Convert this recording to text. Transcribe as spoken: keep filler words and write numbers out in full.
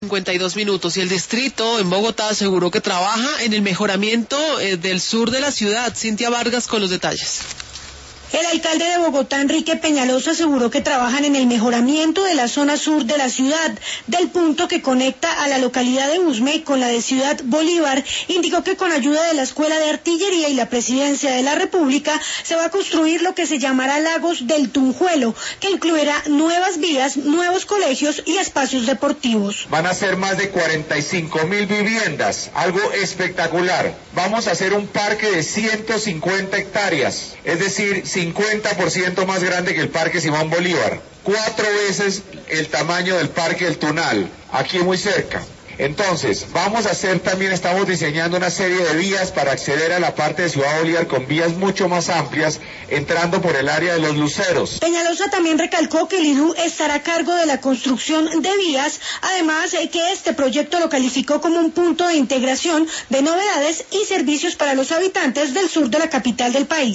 cincuenta y dos minutos y el distrito en Bogotá aseguró que trabaja en el mejoramiento eh, del sur de la ciudad. Cintia Vargas con los detalles. El alcalde de Bogotá, Enrique Peñalosa, aseguró que trabajan en el mejoramiento de la zona sur de la ciudad, del punto que conecta a la localidad de Usme con la de Ciudad Bolívar. Indicó que con ayuda de la Escuela de Artillería y la Presidencia de la República se va a construir lo que se llamará Lagos del Tunjuelo, que incluirá nuevas vías, nuevos colegios y espacios deportivos. Van a ser más de cuarenta y cinco mil viviendas, algo espectacular. Vamos a hacer un parque de ciento cincuenta hectáreas, es decir, cincuenta por ciento más grande que el Parque Simón Bolívar, cuatro veces el tamaño del Parque El Tunal, aquí muy cerca. Entonces, vamos a hacer también, estamos diseñando una serie de vías para acceder a la parte de Ciudad Bolívar con vías mucho más amplias, entrando por el área de los Luceros. Peñalosa también recalcó que el I D U estará a cargo de la construcción de vías, además que este proyecto lo calificó como un punto de integración de novedades y servicios para los habitantes del sur de la capital del país.